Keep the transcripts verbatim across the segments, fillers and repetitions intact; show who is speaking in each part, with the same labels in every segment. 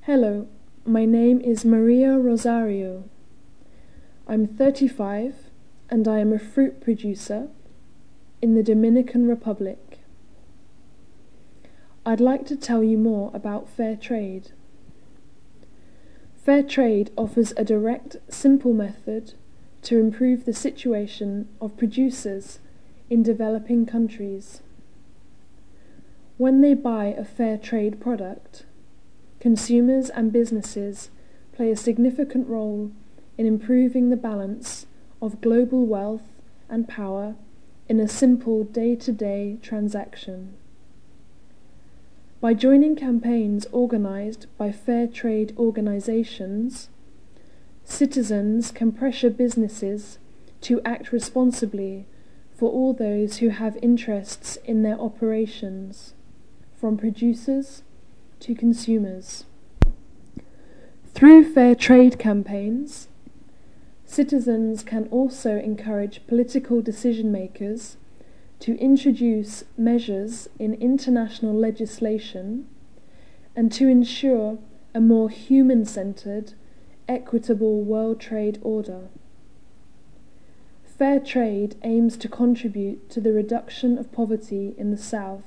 Speaker 1: Hello, my name is Maria Rosario. I'm thirty-five and I am a fruit producer in the Dominican Republic. I'd like to tell you more about fair trade. Fair trade offers a direct, simple method to improve the situation of producers in developing countries. When they buy a fair trade product, consumers and businesses play a significant role in improving the balance of global wealth and power in a simple day-to-day transaction. By joining campaigns organized by fair trade organizations, citizens can pressure businesses to act responsibly for all those who have interests in their operations, from producers to consumers. Through fair trade campaigns, citizens can also encourage political decision-makers to introduce measures in international legislation and to ensure a more human-centered, equitable world trade order. Fair trade aims to contribute to the reduction of poverty in the South.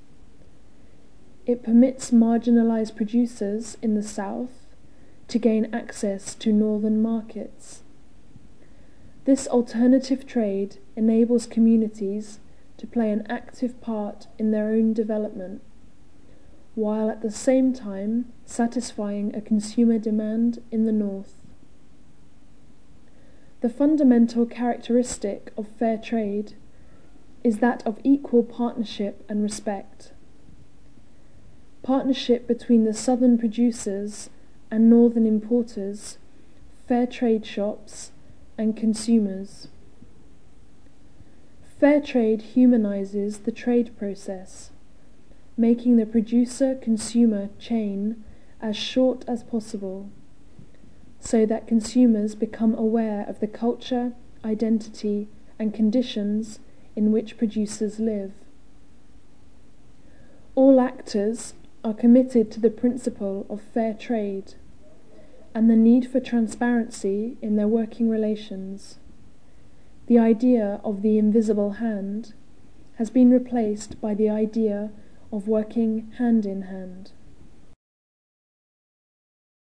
Speaker 1: It permits marginalized producers in the South to gain access to northern markets. This alternative trade enables communities to play an active part in their own development, while at the same time satisfying a consumer demand in the North. The fundamental characteristic of fair trade is that of equal partnership and respect. Partnership between the southern producers and northern importers, fair trade shops, and consumers. Fair trade humanizes the trade process, making the producer-consumer chain as short as possible, so that consumers become aware of the culture, identity, and conditions in which producers live. All actors are committed to the principle of fair trade and the need for transparency in their working relations. The idea of the invisible hand has been replaced by the idea of working hand in hand.